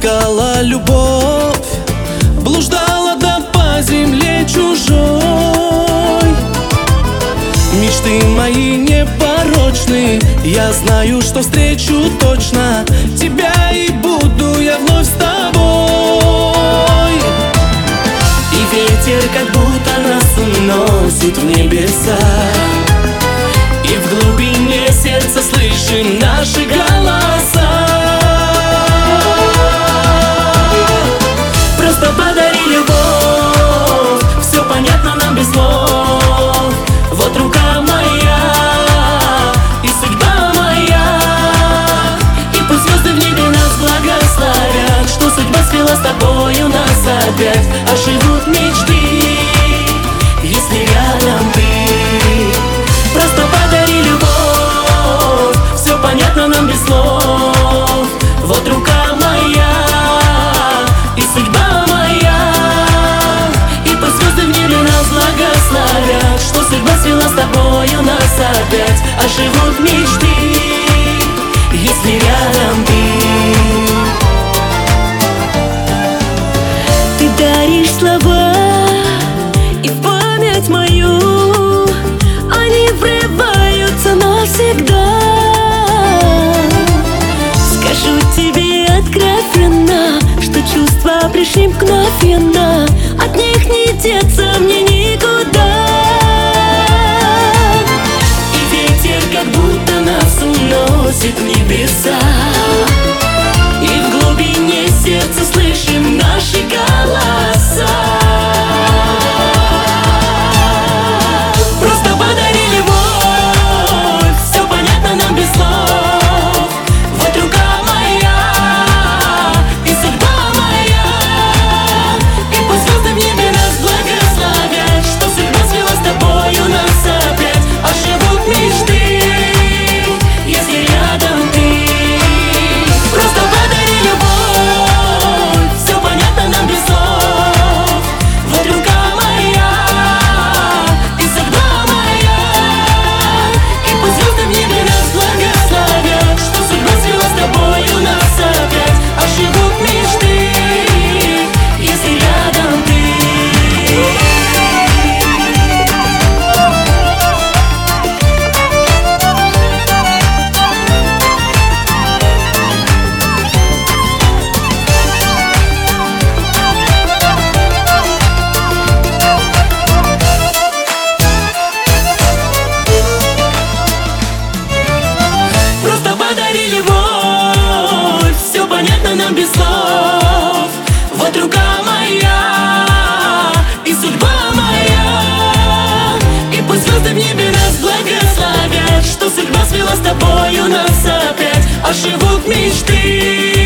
искала любовь, блуждала да по земле чужой. Мечты мои непорочны, я знаю, что встречу точно тебя, и буду я вновь с тобой. И ветер как будто нас уносит в небеса, и в глубине сердца слышим наши голоса. Просто подари любовь, все понятно нам без слов. Вот рука моя и судьба моя, и пусть звезды в небе нас благословят, что судьба свела с тобою нас опять. Оживут мечты, если рядом ты. Просто подари любовь, все понятно нам без слов. Вот рука моя и судьба моя, и пусть звезды в небе нас благословят, что судьба свела с тобою нас опять. Оживут мечты, если рядом ты. Ты даришь слова и в память мою, они врываются навсегда. Скажу тебе откровенно, что чувства пришли мгновенно, от них не деться мне никуда. И ветер как будто нас уносит в небеса, и в глубине сердца слышим наши голоса. Просто подари любовь, все понятно нам без слов. Вот рука моя и судьба моя, и пусть звезды в небе нас благословят, что судьба свела с тобою нас опять. Оживут мечты, если рядом ты. Просто подари любовь, все понятно нам без слов. Вот рука моя и судьба моя, и пусть звезды в небе нас благословят, что судьба свела с тобою нас опять. Оживут мечты, если рядом ты. Просто подари любовь, все понятно нам без слов. Вот рука моя и судьба моя, и пусть звезды в небе нас благословят, что судьба свела с тобою нас опять. Оживут мечты,